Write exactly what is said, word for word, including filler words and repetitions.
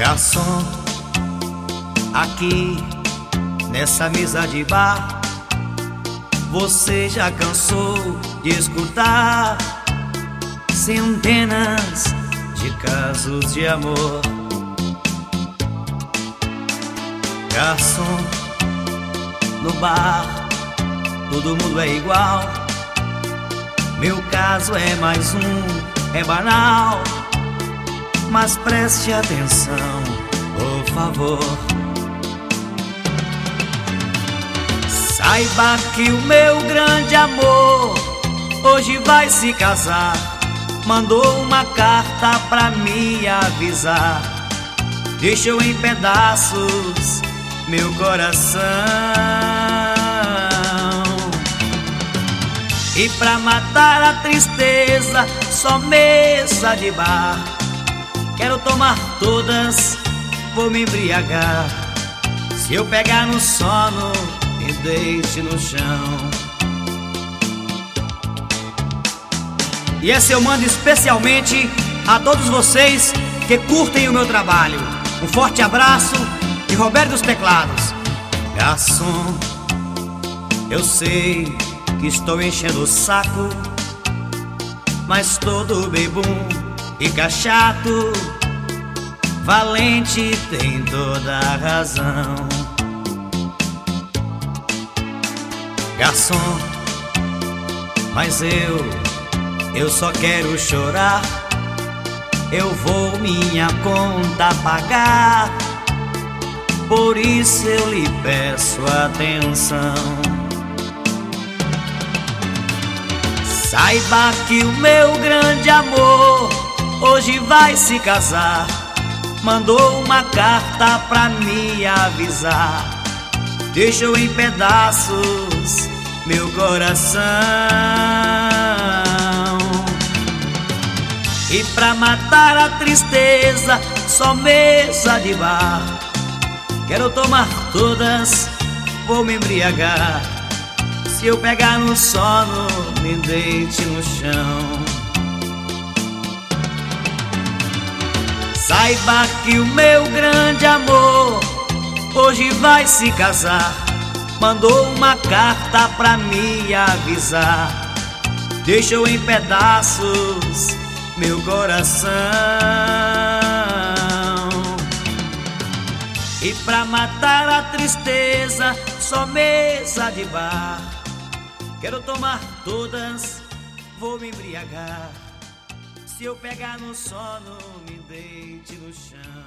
Garçom, aqui nessa mesa de bar, você já cansou de escutar centenas de casos de amor. Garçom, no bar todo mundo é igual. Meu caso é mais um, é banal. Mas preste atenção, por favor. Saiba que o meu grande amor hoje vai se casar. Mandou uma carta pra me avisar. Deixou em pedaços meu coração. E pra matar a tristeza, só mesa de bar. Quero tomar todas, vou me embriagar. Se eu pegar no sono, me deite no chão. E essa eu mando especialmente a todos vocês que curtem o meu trabalho. Um forte abraço de Roberto dos Teclados. Garçom, eu sei que estou enchendo o saco, mas todo bebum fica chato. Valente tem toda a razão. Garçom, mas eu, eu só quero chorar. Eu vou minha conta pagar. Por isso eu lhe peço atenção. Saiba que o meu grande amor hoje vai se casar. Mandou uma carta pra me avisar. Deixou em pedaços meu coração. E pra matar a tristeza, só mesa de bar. Quero tomar todas, vou me embriagar. Se eu pegar no sono, me deite no chão. Saiba que o meu grande amor hoje vai se casar. Mandou uma carta pra me avisar. Deixou em pedaços meu coração. E pra matar a tristeza, só mesa de bar. Quero tomar todas, vou me embriagar. Se eu pegar no sono, me deite no chão.